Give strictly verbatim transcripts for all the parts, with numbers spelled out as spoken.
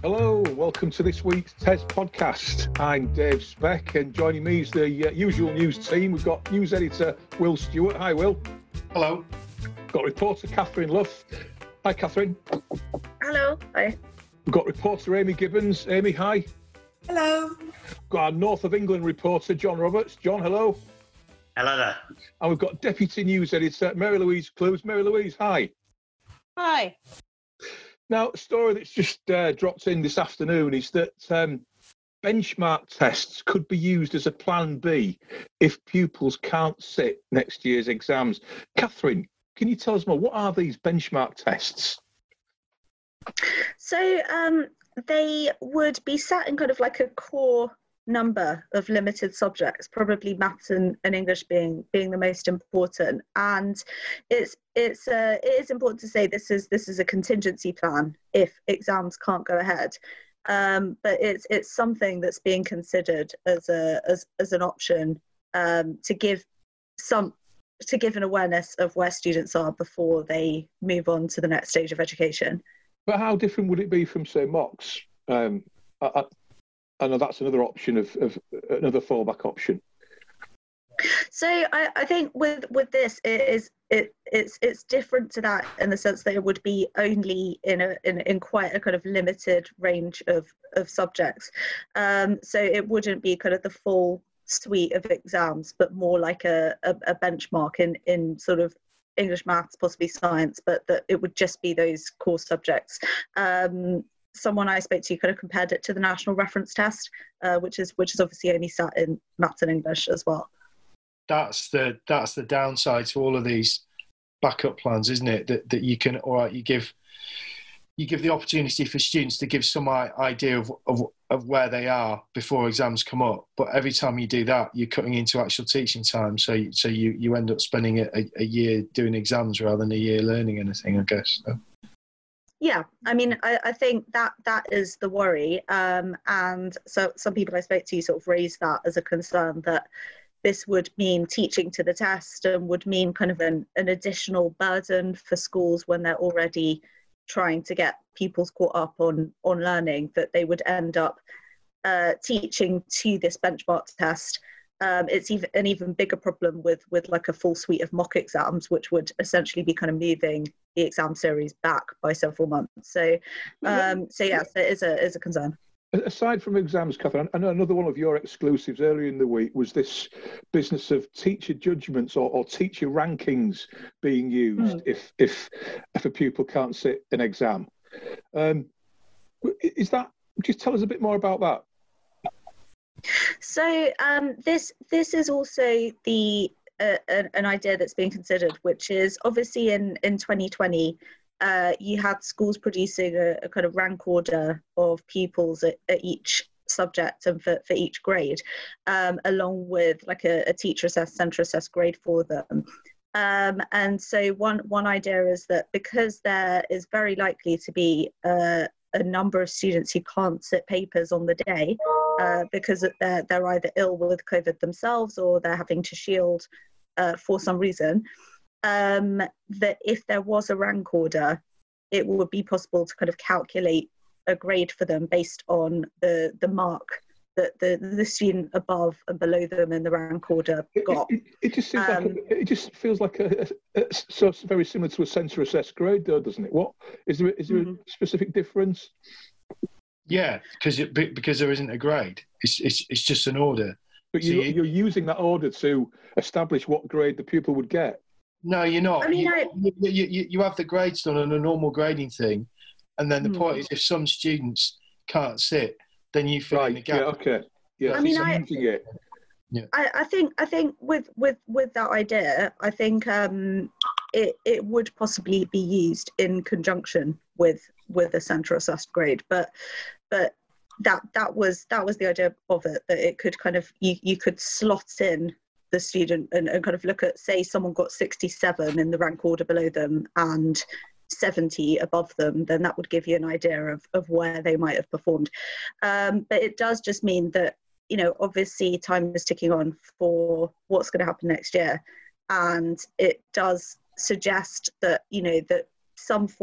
Hello, welcome to this week's TES podcast. I'm Dave Speck, and joining me is the uh, usual news team. We've got news editor Will Stewart. Hi, Will. Hello. Got reporter Catherine Luff. Hi, Catherine. Hello. Hi. We've got reporter Amy Gibbons. Amy, hi. Hello. Got our North of England reporter John Roberts. John, hello. Hello there. And we've got deputy news editor Mary Louise Clues. Mary Louise, hi. Hi. Now, a story that's just uh, dropped in this afternoon is that um, benchmark tests could be used as a plan B if pupils can't sit next year's exams. Catherine, can you tell us more? What are these benchmark tests? So um, they would be set in kind of like a core number of limited subjects, probably maths and, and English being being the most important. And it's it's uh, it is important to say this is this is a contingency plan if exams can't go ahead. Um, but it's it's something that's being considered as a as as an option um, to give some to give an awareness of where students are before they move on to the next stage of education. But how different would it be from, say, mocks? Um, I, I, I know that's another option of, of another fallback option. So I, I think with with this it is it it's it's different to that in the sense that it would be only in a in, in quite a kind of limited range of of subjects. Um, so it wouldn't be kind of the full suite of exams, but more like a, a, a benchmark in in sort of English, maths, possibly science, but that it would just be those core subjects. Um, someone I spoke to kind of compared it to the National Reference Test, uh, which is which is obviously only sat in maths and English as well. That's the that's the downside to all of these backup plans, isn't it? That that you can, all right, you give you give the opportunity for students to give some idea of, of of where they are before exams come up. But every time you do that, you're cutting into actual teaching time. So so you, you end up spending a, a year doing exams rather than a year learning anything, I guess. So. Yeah, I mean, I, I think that that is the worry. Um, and so some people I spoke to sort of raised that as a concern, that this would mean teaching to the test and would mean kind of an, an additional burden for schools when they're already trying to get pupils caught up on, on learning, that they would end up uh, teaching to this benchmark test. Um, it's even an even bigger problem with, with like a full suite of mock exams, which would essentially be kind of moving the exam series back by several months. So, um, so yes, it is a is a concern. Aside from exams, Catherine, I know another one of your exclusives earlier in the week was this business of teacher judgments or, or teacher rankings being used mm. if if if a pupil can't sit an exam. Um, is that? Just tell us a bit more about that. So um, this this is also the uh, an, an idea that's being considered, which is obviously in in twenty twenty. Uh, you had schools producing a, a kind of rank order of pupils at, at each subject and for, for each grade, um, along with like a, a teacher assessed, centre assessed grade for them. Um, and so one one idea is that because there is very likely to be uh, a number of students who can't sit papers on the day uh, because they're, they're either ill with COVID themselves or they're having to shield uh, for some reason, Um, that if there was a rank order, it would be possible to kind of calculate a grade for them based on the, the mark that the, the student above and below them in the rank order got. It, it, it just seems um, like a, it just feels like a, a, a so it's very similar to a centre assessed grade, though, doesn't it? What is there? Is there mm-hmm. a specific difference? Yeah, because it, because there isn't a grade. It's it's it's just an order. But so you, you, you're using that order to establish what grade the pupil would get. No, you're not. I mean, you, I... you, you, you have the grades done on a normal grading thing, and then the mm. point is, if some students can't sit, then you fill right. in the gap. Yeah, okay. Yeah, I mean, I, it. Yeah. I, I think I think with, with, with that idea, I think um, it it would possibly be used in conjunction with with a centre assessed grade, but but that that was that was the idea of it, that it could kind of you, you could slot in the student and, and kind of look at, say someone got sixty-seven in the rank order below them and seventy above them, then that would give you an idea of, of where they might have performed. Um, but it does just mean that, you know, obviously time is ticking on for what's going to happen next year. And it does suggest that, you know, that some form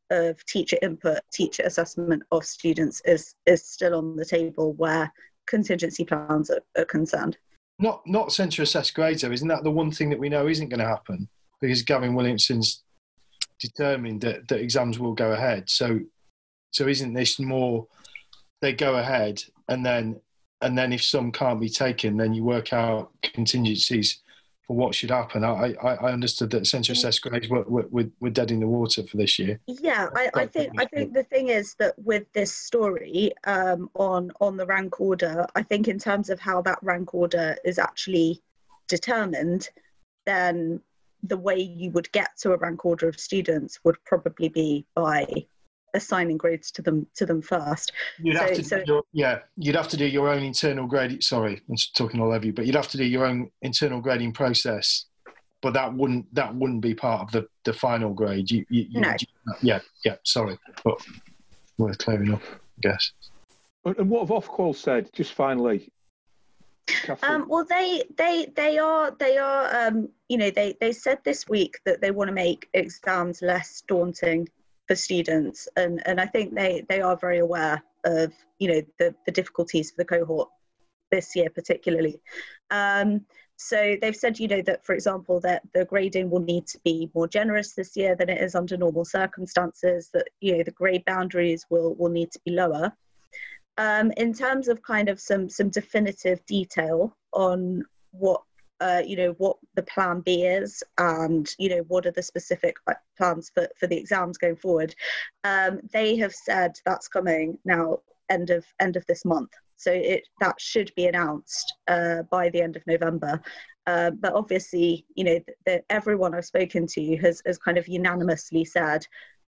of teacher input, teacher assessment of students is is still on the table where contingency plans are, are concerned. Not not centre assessed grades though, isn't that the one thing that we know isn't going to happen? Because Gavin Williamson's determined that, that exams will go ahead. So so isn't this more they go ahead and then and then if some can't be taken, then you work out contingencies for what should happen? I, I, I understood that centre assessed grades were, were, were dead in the water for this year. Yeah, I, I think I think the thing is that with this story um, on on the rank order, I think in terms of how that rank order is actually determined, then the way you would get to a rank order of students would probably be by assigning grades to them to them first. You'd so, have to so, do your, yeah, you'd have to do your own internal grading. Sorry, I'm talking all over you, but you'd have to do your own internal grading process. But that wouldn't that wouldn't be part of the, the final grade. You, you, you, no. you, yeah, yeah. Sorry, but worth clearing up, I guess. And what have Ofqual said? Just finally. Um, well, they they they are they are um, you know they they said this week that they want to make exams less daunting for students, and and I think they they are very aware of you know the the difficulties for the cohort this year particularly. Um, so they've said you know that, for example, that the grading will need to be more generous this year than it is under normal circumstances, that you know the grade boundaries will will need to be lower. Um, in terms of kind of some some definitive detail on what uh, you know what the plan B is, and you know what are the specific plans for, for the exams going forward, um, they have said that's coming now end of end of this month. So it that should be announced uh, by the end of November. Uh, but obviously, you know, the, the, everyone I've spoken to has has kind of unanimously said.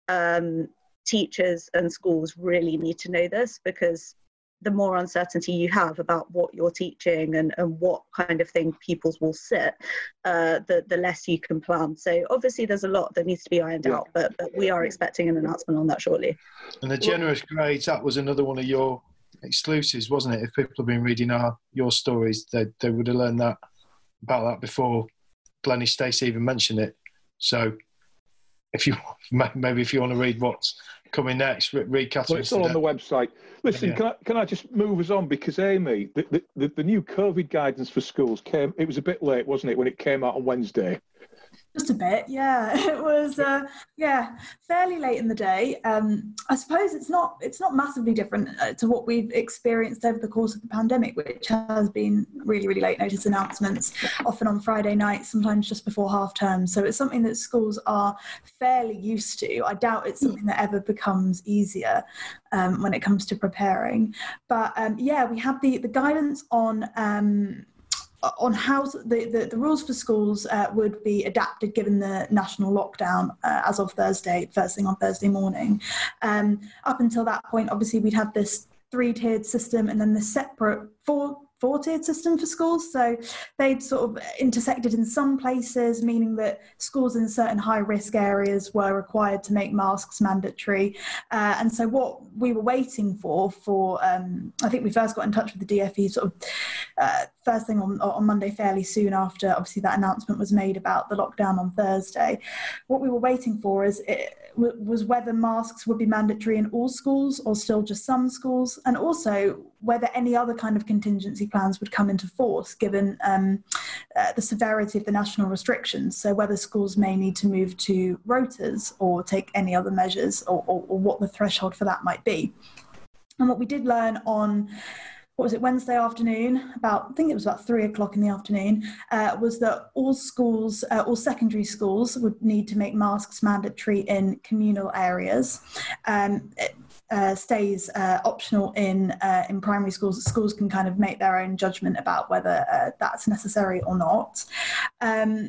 Um, teachers and schools really need to know this, because the more uncertainty you have about what you're teaching and, and what kind of thing pupils will sit, uh, the, the less you can plan. So obviously there's a lot that needs to be ironed yeah. out, but, but we are expecting an announcement on that shortly. And the generous grades, that was another one of your exclusives, wasn't it? If people have been reading our your stories, they, they would have learned that about that before Glennie Stacey even mentioned it. So if you maybe if you want to read what's coming next, read Catherine's. Well, it's all on the website. Listen, yeah. can I can I just move us on, because Amy, the, the the new COVID guidance for schools came. It was a bit late, wasn't it, when it came out on Wednesday? Just a bit, yeah. It was, uh, yeah, fairly late in the day. Um, I suppose it's not it's not massively different to what we've experienced over the course of the pandemic, which has been really, really late notice announcements, often on Friday night, sometimes just before half term. So it's something that schools are fairly used to. I doubt it's something that ever becomes easier um, when it comes to preparing. But um, yeah, we have the, the guidance on... Um, on how the, the, the rules for schools uh, would be adapted given the national lockdown uh, as of Thursday, first thing on Thursday morning. Um, up until that point, obviously, we'd had this three-tiered system and then the separate four four-tiered system for schools. So they'd sort of intersected in some places, meaning that schools in certain high-risk areas were required to make masks mandatory. Uh, and so what we were waiting for, for um, I think we first got in touch with the D F E sort of uh, first thing on, on Monday, fairly soon after, obviously, that announcement was made about the lockdown on Thursday. What we were waiting for is it, was whether masks would be mandatory in all schools or still just some schools, and also whether any other kind of contingency plans would come into force given um, uh, the severity of the national restrictions. So whether schools may need to move to rotas or take any other measures, or, or, or what the threshold for that might be. And what we did learn on what was it, Wednesday afternoon, about, I think it was about three o'clock in the afternoon, uh, was that all schools, uh, all secondary schools would need to make masks mandatory in communal areas. Um, it, uh, stays uh, optional in uh, in primary schools. Schools can kind of make their own judgment about whether uh, that's necessary or not. Um,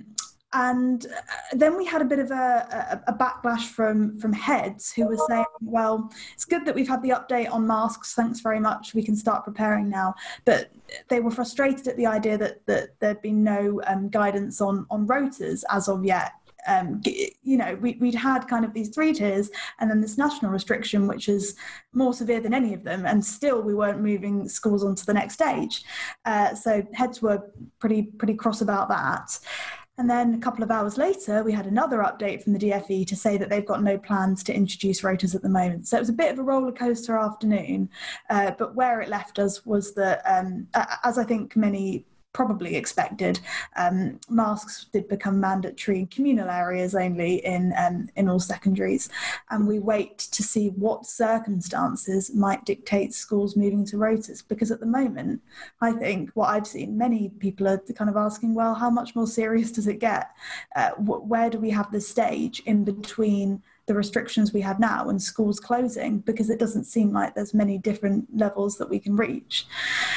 And then we had a bit of a, a, a backlash from, from heads who were saying, well, it's good that we've had the update on masks. Thanks very much. We can start preparing now. But they were frustrated at the idea that, that there'd been no um, guidance on, on rotas as of yet. Um, you know, we, we'd had kind of these three tiers and then this national restriction, which is more severe than any of them. And still we weren't moving schools onto the next stage. Uh, so heads were pretty, pretty cross about that. And then a couple of hours later, we had another update from the D F E to say that they've got no plans to introduce rotas at the moment. So it was a bit of a roller coaster afternoon, uh, but where it left us was that, um, as I think many probably expected, um, masks did become mandatory in communal areas only in um, in all secondaries, and we wait to see what circumstances might dictate schools moving to rotas, because at the moment, I think what I've seen, many people are kind of asking, well, how much more serious does it get? Uh, wh- where do we have the stage in between the restrictions we have now and schools closing, because it doesn't seem like there's many different levels that we can reach.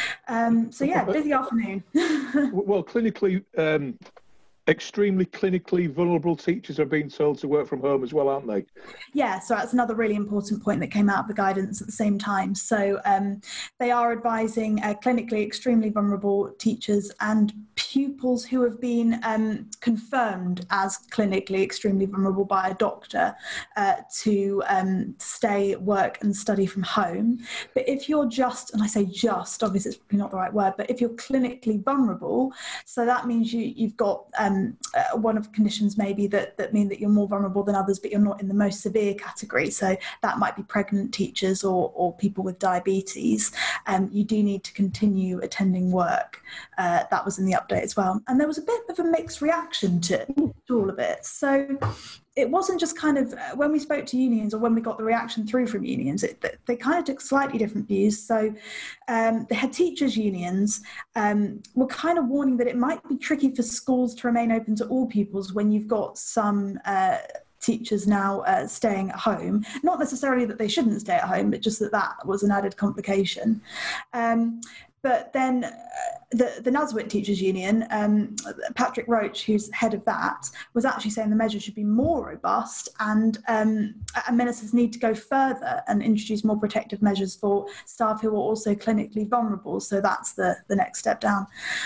Um, so yeah, busy afternoon. Well, clinically, um, extremely clinically vulnerable teachers are being told to work from home as well, aren't they? Yeah, so that's another really important point that came out of the guidance at the same time. So um, they are advising uh, clinically extremely vulnerable teachers and pupils who have been um, confirmed as clinically extremely vulnerable by a doctor uh, to um, stay, work and study from home. But if you're just, and I say just, obviously it's probably not the right word, but if you're clinically vulnerable, so that means you, you've got um, uh, one of the conditions maybe that, that mean that you're more vulnerable than others, but you're not in the most severe category. So that might be pregnant teachers or, or people with diabetes. Um, you do need to continue attending work. Uh, that was in the update as well. And there was a bit of a mixed reaction to, to all of it. So it wasn't just kind of, uh, when we spoke to unions or when we got the reaction through from unions, it, they kind of took slightly different views. So um, the head teachers unions um, were kind of warning that it might be tricky for schools to remain open to all pupils when you've got some uh, teachers now uh, staying at home. Not necessarily that they shouldn't stay at home, but just that that was an added complication. Um, But then uh, the, the NASWIT Teachers Union, um, Patrick Roach, who's head of that, was actually saying the measure should be more robust, and, um, and ministers need to go further and introduce more protective measures for staff who are also clinically vulnerable. So that's the, the next step down.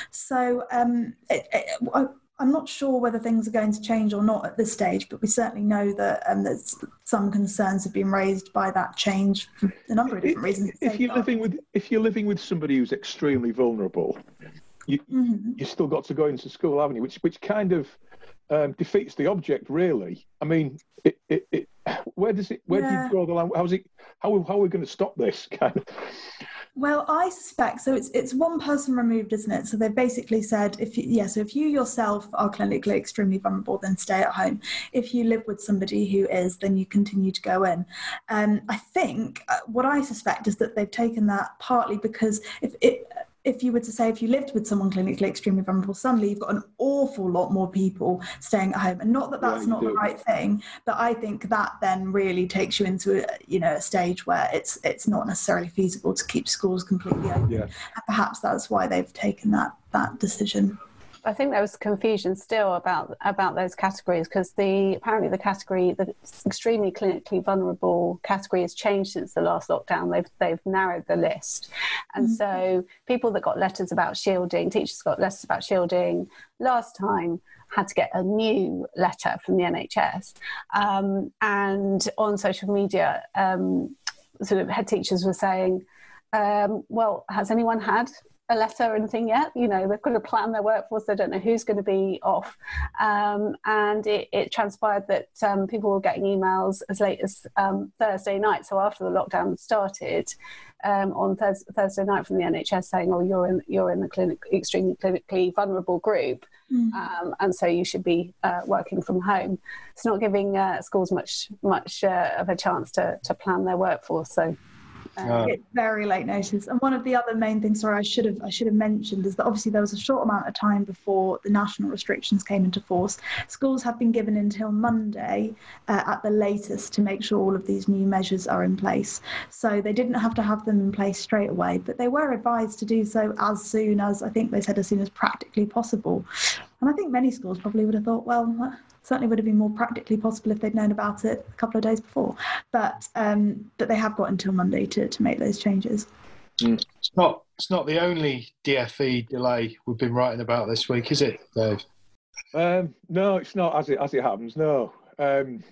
So um, it, it, I, I'm not sure whether things are going to change or not at this stage, but we certainly know that um, there's some concerns have been raised by that change for a number of different reasons. If you're living with if you're living with somebody who's extremely vulnerable, you mm-hmm. you still got to go into school, haven't you? Which which kind of um, defeats the object, really. I mean, it, it, it, where does it? Where yeah. do you draw the line? How's it? How how are we going to stop this kind of? Well, I suspect, so it's it's one person removed, isn't it? So they've basically said, if you, yeah, so if you yourself are clinically extremely vulnerable, then stay at home. If you live with somebody who is, then you continue to go in. Um, I think uh, what I suspect is that they've taken that partly because if it, if you were to say, if you lived with someone clinically extremely vulnerable, suddenly you've got an awful lot more people staying at home. And not that that's yeah, not do. the right thing, but I think that then really takes you into a, you know, a stage where it's it's not necessarily feasible to keep schools completely open. Yeah. And perhaps that's why they've taken that that decision. I think there was confusion still about about those categories, because the apparently the category, the extremely clinically vulnerable category, has changed since the last lockdown. They've they've narrowed the list, and mm-hmm. so people that got letters about shielding, teachers got letters about shielding last time, had to get a new letter from the N H S, um, and on social media, um, sort of head teachers were saying, um, "Well, has anyone had a letter or anything yet? You know, they've got to plan their workforce. They don't know who's going to be off." Um, and it, it transpired that um, people were getting emails as late as um, Thursday night. So after the lockdown started, um, on thurs- Thursday night from the N H S saying, "Oh, you're in you're in the clinic extremely clinically vulnerable group, mm. um, and so you should be uh, working from home." It's not giving uh, schools much much uh, of a chance to to plan their workforce. So. Um, it's very late notice. And one of the other main things, sorry, I should have I should have mentioned, is that obviously there was a short amount of time before the national restrictions came into force. Schools have been given until Monday uh, at the latest to make sure all of these new measures are in place. So they didn't have to have them in place straight away, but they were advised to do so as soon as, I think they said as soon as practically possible. And I think many schools probably would have thought, well, certainly would have been more practically possible if they'd known about it a couple of days before. But um, but they have got until Monday to, to make those changes. Mm. It's not it's not the only D F E delay we've been writing about this week, is it, Dave? Um, no, it's not. As it as it happens, no. Um,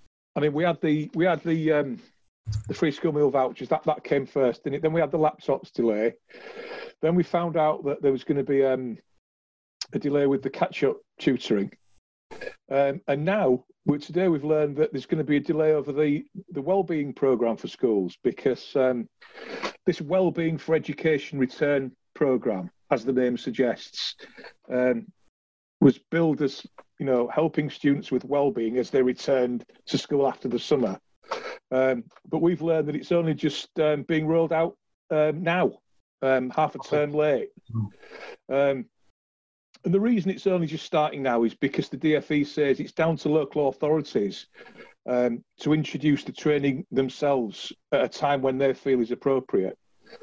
I mean, we had the we had the um, the free school meal vouchers. That that came first, didn't it? Then we had the laptops delay. Then we found out that there was going to be um, a delay with the catch-up tutoring. Um, and now, today we've learned that there's going to be a delay over the, the wellbeing programme for schools, because um, this wellbeing for education return programme, as the name suggests, um, was billed as, you know, helping students with wellbeing as they returned to school after the summer. Um, but we've learned that it's only just um, being rolled out um, now, um, half a term late. Um, and the reason it's only just starting now is because the D F E says it's down to local authorities um, to introduce the training themselves at a time when they feel is appropriate.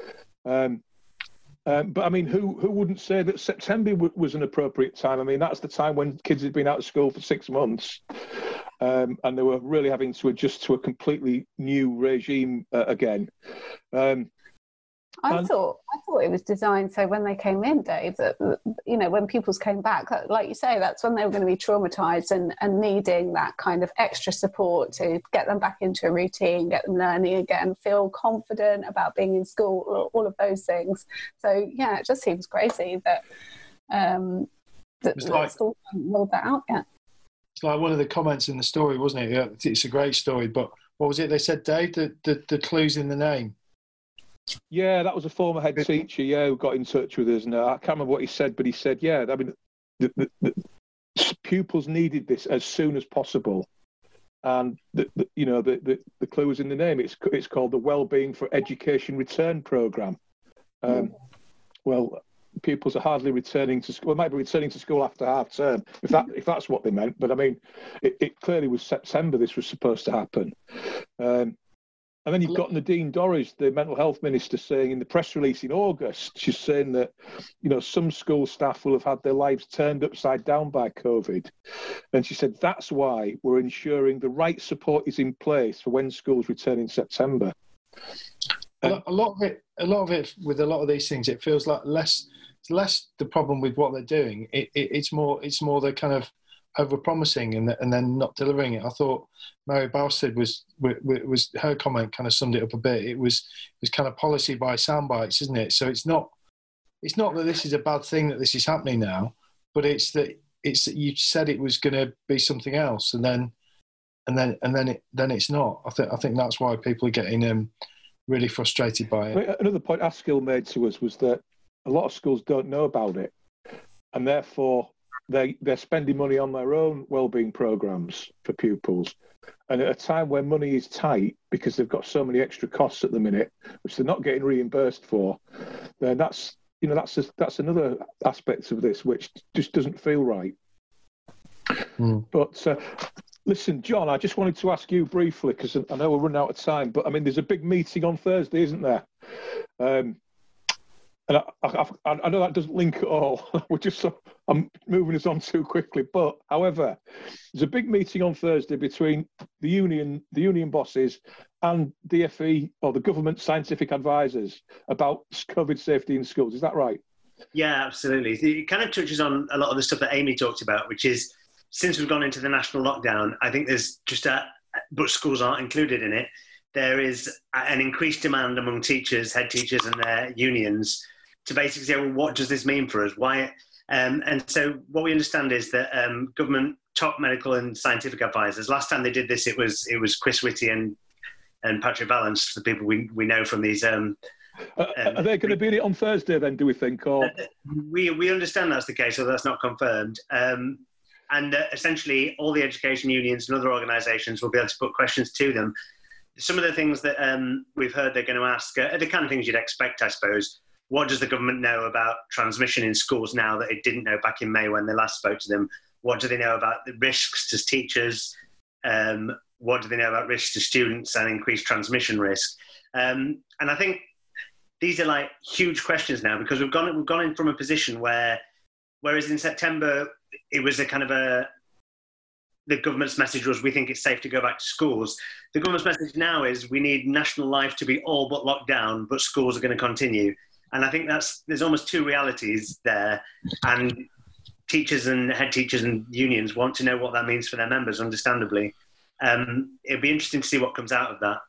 Um, um, but I mean, who who wouldn't say that September w- was an appropriate time? I mean, that's the time when kids had been out of school for six months. Um, and they were really having to adjust to a completely new regime uh, again. Um, I and, thought I thought it was designed so when they came in, Dave, that, you know, when pupils came back, like you say, that's when they were going to be traumatised and, and needing that kind of extra support to get them back into a routine, get them learning again, feel confident about being in school, all, all of those things. So, yeah, it just seems crazy that, um, that, that like, schools haven't rolled that out yet. It's like one of the comments in the story, wasn't it? Yeah, it's a great story, but what was it they said, Dave? The, the, the clues in the name. Yeah, that was a former head teacher, yeah, who got in touch with us. And uh, I can't remember what he said, but he said, yeah, I mean, the, the, the pupils needed this as soon as possible. And, the, the, you know, the, the, the clue was in the name. It's it's called the Wellbeing for Education Return Programme. Um, mm. Well, pupils are hardly returning to school. Well, might be returning to school after half term, if that if that's what they meant. But I mean, it, it clearly was September this was supposed to happen. Um, and then you've got Nadine Dorries, the mental health minister, saying in the press release in August, she's saying that, you know, some school staff will have had their lives turned upside down by COVID. And she said, that's why we're ensuring the right support is in place for when schools return in September. A lot of it, a lot of it with a lot of these things, it feels like less, it's less the problem with what they're doing. It, it, it's more, it's more the kind of over-promising and and then not delivering it. I thought Mary Bousted was was her comment kind of summed it up a bit. It was it was kind of policy by sound bites, isn't it? So it's not it's not that this is a bad thing that this is happening now, but it's that it's that you said it was going to be something else, and then and then and then it then it's not. I think I think that's why people are getting um. really frustrated by it. Another point Askill made to us was that a lot of schools don't know about it, and therefore they, they're spending money on their own wellbeing programmes for pupils. And at a time when money is tight because they've got so many extra costs at the minute, which they're not getting reimbursed for, then that's, you know, that's just, that's another aspect of this which just doesn't feel right. Mm. But uh, listen, John, I just wanted to ask you briefly, because I know we're running out of time, but I mean, there's a big meeting on Thursday, isn't there? Um, and I, I, I know that doesn't link at all. We're just, I'm moving us on too quickly. But however, there's a big meeting on Thursday between the union, the union bosses, and D F E, or the government scientific advisors, about COVID safety in schools. Is that right? Yeah, absolutely. It kind of touches on a lot of the stuff that Amy talked about, which is, since we've gone into the national lockdown, I think there's just a, but schools aren't included in it. There is an increased demand among teachers, head teachers and their unions to basically say, well, what does this mean for us? Why? Um, and so what we understand is that um, government top medical and scientific advisors, last time they did this, it was it was Chris Whitty and, and Patrick Vallance, the people we, we know from these. Um, uh, um, are they going to be in it on Thursday then, do we think? Or uh, we, we understand that's the case, although that's not confirmed. Um, And uh, essentially, all the education unions and other organisations will be able to put questions to them. Some of the things that um, we've heard they're going to ask are the kind of things you'd expect, I suppose. What does the government know about transmission in schools now that it didn't know back in May when they last spoke to them? What do they know about the risks to teachers? Um, what do they know about risks to students and increased transmission risk? Um, and I think these are like huge questions now, because we've gone we've gone in from a position where, whereas in September, it was a kind of a, the government's message was, we think it's safe to go back to schools. The government's message now is, we need national life to be all but locked down, but schools are going to continue. And I think that's, there's almost two realities there. And teachers and head teachers and unions want to know what that means for their members, understandably. Um, it'd be interesting to see what comes out of that.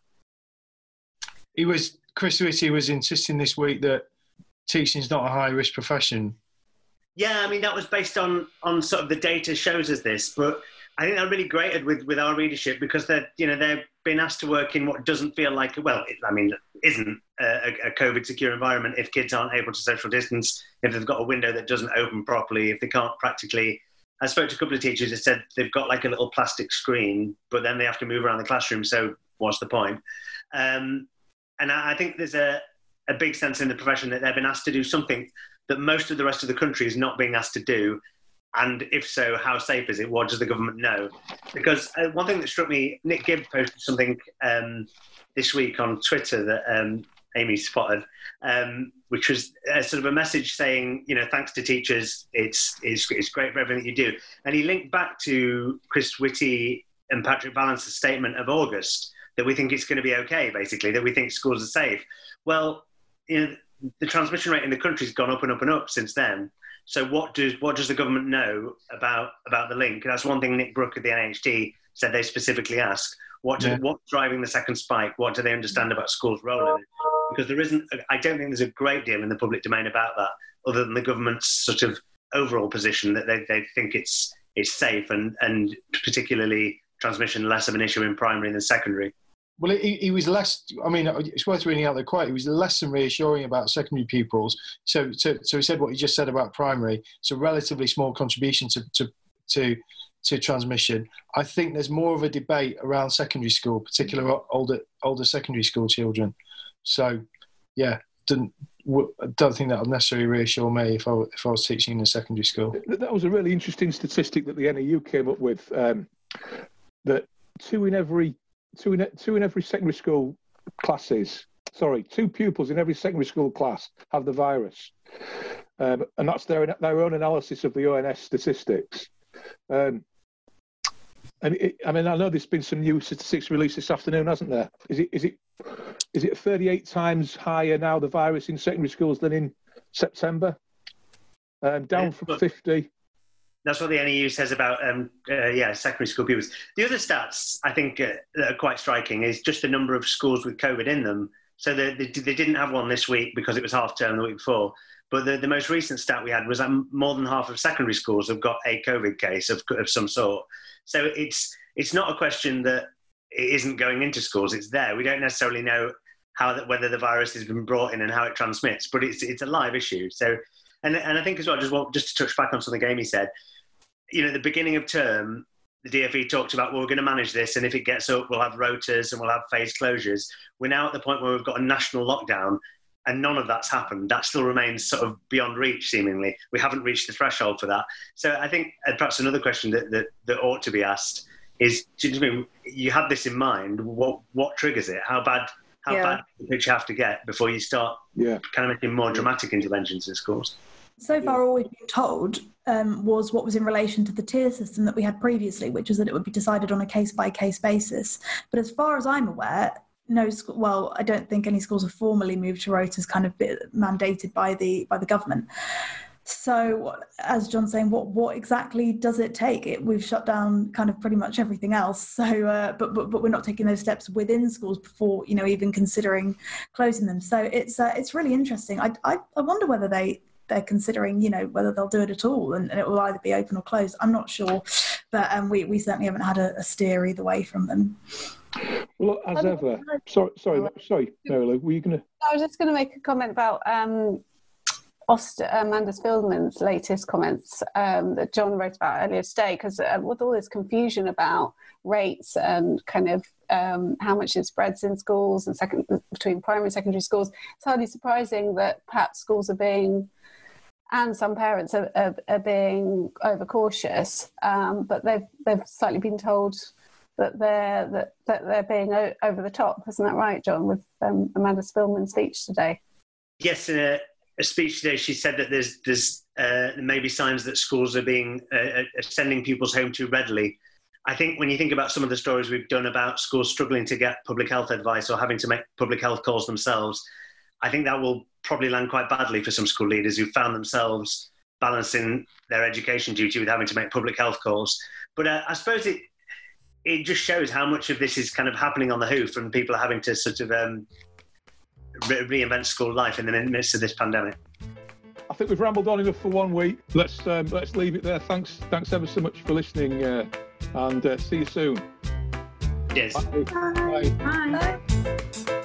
He was, Chris Whitty was insisting this week that teaching is not a high risk profession. Yeah, I mean, that was based on on sort of the data shows us this, but I think that really grated with, with our readership because they're, you know, they've been asked to work in what doesn't feel like, well, it, I mean, isn't a, a COVID secure environment if kids aren't able to social distance, if they've got a window that doesn't open properly, if they can't practically. I spoke to a couple of teachers that said they've got like a little plastic screen, but then they have to move around the classroom. So what's the point? Um, and I, I think there's a, a big sense in the profession that they've been asked to do something that most of the rest of the country is not being asked to do. And if so, how safe is it? What does the government know? Because uh, one thing that struck me, Nick Gibb posted something um, this week on Twitter that um, Amy spotted, um, which was a sort of a message saying, you know, thanks to teachers, it's, it's, it's great for everything you do. And he linked back to Chris Whitty and Patrick Balance's statement of August, that we think it's going to be okay, basically, that we think schools are safe. Well, you know, the transmission rate in the country has gone up and up and up since then. So what does what does the government know about about the link? That's one thing Nick Brooke at the N H T said they specifically ask. What do, yeah. What's driving the second spike? What do they understand about schools' role in it? Because there isn't, I don't think there's a great deal in the public domain about that, other than the government's sort of overall position that they, they think it's it's safe and, and particularly transmission less of an issue in primary than secondary. Well, he, he was less, I mean, it's worth reading out the quote. He was less than reassuring about secondary pupils. So, so, so he said what he just said about primary. It's a relatively small contribution to, to, to, to transmission. I think there's more of a debate around secondary school, particularly older, older secondary school children. So, yeah, didn't, I don't think that would necessarily reassure me if I, if I was teaching in a secondary school. That was a really interesting statistic that the N E U came up with, um, that two in every Two in, two in every secondary school classes, sorry, two pupils in every secondary school class have the virus. Um, and that's their their own analysis of the O N S statistics. Um, and it, I mean, I know there's been some new statistics released this afternoon, hasn't there? Is it is it is it thirty-eight times higher now, the virus in secondary schools, than in September? Um, down yeah, from fifty. That's what the N E U says about, um, uh, yeah, secondary school pupils. The other stats I think uh, that are quite striking is just the number of schools with COVID in them. So they, they, they didn't have one this week because it was half term the week before. But the, the most recent stat we had was that more than half of secondary schools have got a COVID case of, of some sort. So it's it's not a question that it isn't going into schools. It's there. We don't necessarily know how that, whether the virus has been brought in and how it transmits, but it's it's a live issue. So. And and I think as well, just want, just to touch back on something Amy said, you know, at the beginning of term, the D F E talked about, well, we're going to manage this, and if it gets up, we'll have rotas and we'll have phased closures. We're now at the point where we've got a national lockdown, and none of that's happened. That still remains sort of beyond reach, seemingly. We haven't reached the threshold for that. So I think uh, perhaps another question that, that, that ought to be asked is, do you mean you had this in mind? What what triggers it? How bad how yeah. bad did you have to get before you start yeah. kind of making more dramatic interventions in schools? So far, all we've been told um, was what was in relation to the tier system that we had previously, which is that it would be decided on a case-by-case basis. But as far as I'm aware, no school, well, I don't think any schools have formally moved to rotas kind of mandated by the by the government. So, as John's saying, what what exactly does it take? It, we've shut down kind of pretty much everything else. So, uh, but but but we're not taking those steps within schools before, you know, even considering closing them. So it's uh, it's really interesting. I, I I wonder whether they. they're considering, you know, whether they'll do it at all, and, and it will either be open or closed. I'm not sure, but um, we, we certainly haven't had a, a steer either way from them. Well, as ever, sorry, sorry, sorry, Mary Lou, were you going to? I was just going to make a comment about um, Oster, Amanda Spiegelman's latest comments um, that John wrote about earlier today, because uh, with all this confusion about rates and kind of um, how much it spreads in schools and second, between primary and secondary schools, it's hardly surprising that perhaps schools are being and some parents are, are, are being overcautious, um, but they've they've slightly been told that they're that, that they're being o- over the top. Isn't that right, John? With um, Amanda Spiegelman's speech today. Yes, in a, a speech today, she said that there's there's uh, maybe signs that schools are being uh, are sending pupils home too readily. I think when you think about some of the stories we've done about schools struggling to get public health advice or having to make public health calls themselves, I think that will probably land quite badly for some school leaders who found themselves balancing their education duty with having to make public health calls. But uh, I suppose it it just shows how much of this is kind of happening on the hoof, and people are having to sort of um, re- reinvent school life in the midst of this pandemic. I think we've rambled on enough for one week. Let's um, let's leave it there. Thanks, thanks ever so much for listening, uh, and uh, see you soon. Yes. Bye. Bye. Bye. Bye. Bye.